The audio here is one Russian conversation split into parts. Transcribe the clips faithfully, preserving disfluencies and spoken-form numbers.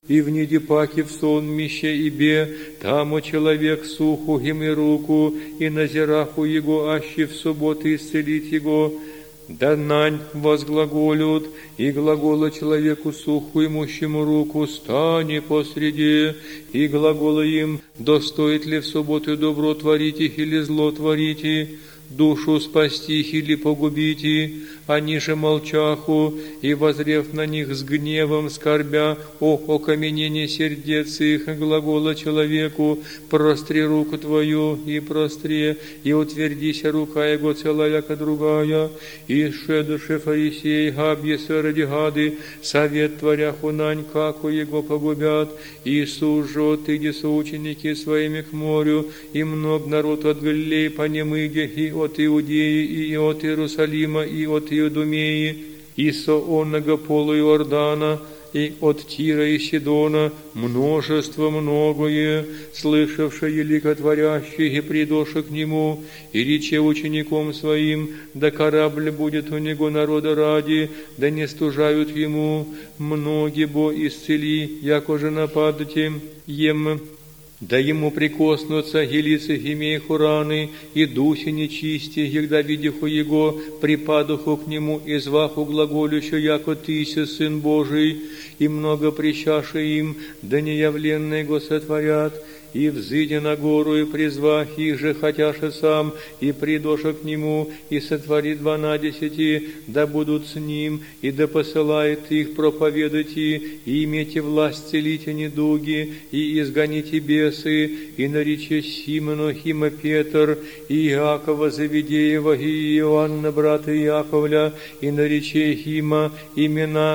И внеди паки в сонмище ибе, тамо человек суху им и руку, и назираху его аще в субботы исцелить его. Да нань возглаголют, и глагола человеку суху имущему руку, стани посреди, и глагола им, достоит ли в субботу добро творить их или зло творите, душу спасти их или погубите, они же молчаху, и возрев на них с гневом, скорбя о окаменении сердец их, глагола человеку, простри руку твою, и простре, и утвердися рука его целая, яко другая, и шедуше фарисей, габье ради гады, совет творяху нань, како его погубят, Иисус же отыди соученики своими к морю, и много народ от Галилеи по немыге, и от Иудеи, и от Иерусалима, и от Иудумеи, и со онного пола Иордана, и от Тира и Сидона, множество многое, слышавшее ликотворящих и придоша к нему, и рече учеником своим, да корабль будет у него народа ради, да не стужают ему, многие бо исцели, яко же нападете ем. Да ему прикоснутся гелицы имеиху раны, и духи нечисти, егда видиху его, припадуху к нему, и зваху глаголющу, яко тыся, Сын Божий, и много прищаши им, да неявленные го сотворят, и взыдя на гору, и призвах их же, хотяше сам, и придоша к нему, и сотвори дванадесяти, да будут с ним, и да посылает их проповедать, и имейте власть целите недуги, и изгоните бесы, и нарече Симону Хима Петр, и Иакова Завидеева, и Иоанна, брата Иаковля, и нарече Хима имена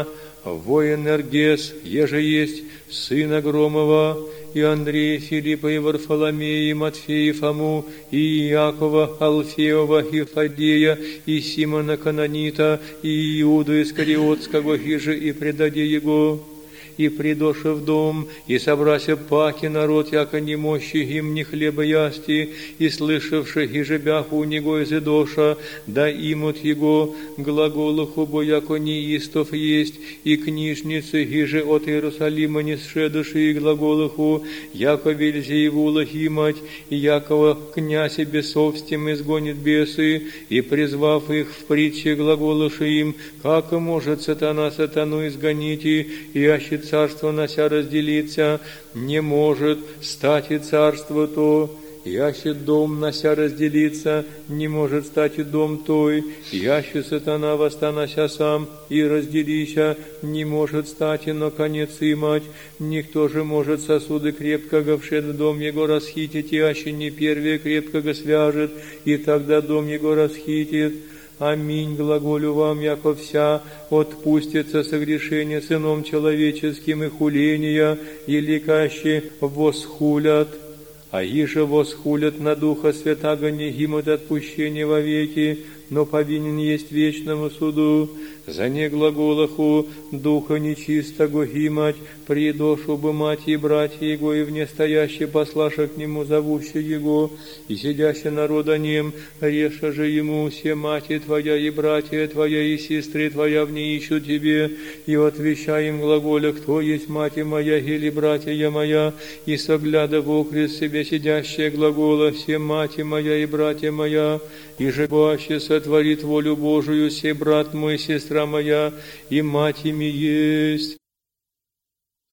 Военергес, еже есть сына Громова, и Андрея, Филиппа, и Варфоломея, и Матфея, и Фому, и Иакова, Алфеева, и Фадея, и Симона Канонита, и Иуду Искариотского, хиже, и предаде его. И придоша в дом, и собрася паки народ, яко не мощи им ни хлеба ясти, и слышавши, и жебяху у него из идоша, да имут его глаголуху, бо яко неистов есть, и книжницы, и же от Иерусалима не сшедуши, и глаголуху, яко Вельзевула имать, и якого князя бесов с тем изгонит бесы, и призвав их в притче глаголуши им, как может сатана сатану изгоните, и аще царство нася разделиться, не может стать и царство то, яще дом нася разделиться, не может стать и дом той, яще сатана восстанася сам и разделися, не может стать и на конец имать, никто же может сосуды крепкого вшед в дом его расхитить, яще не первее крепкого свяжет, и тогда дом его расхитит. Аминь, глаголю вам, яко вся отпустится согрешение Сыном Человеческим и хуления, и ликаще восхулят, а иже восхулят на Духа Святаго не гимут отпущение вовеки, но повинен есть вечному суду. За неглаголаху Духа нечистого гимать, придошу бы мать и братья его, и внестоящие послаша к нему зовущие его, и сидящий народа нем, реша же ему все мати твоя и братья твоя и сестры твоя в ней ищут тебе, и отвещай им глаголя, кто есть мать моя или братья моя, и согляда в окрест себе сидящие глагола, все мати моя и братья моя, и же вообще сотворит волю Божию, се брат мой, сестра моя, и мать ими есть.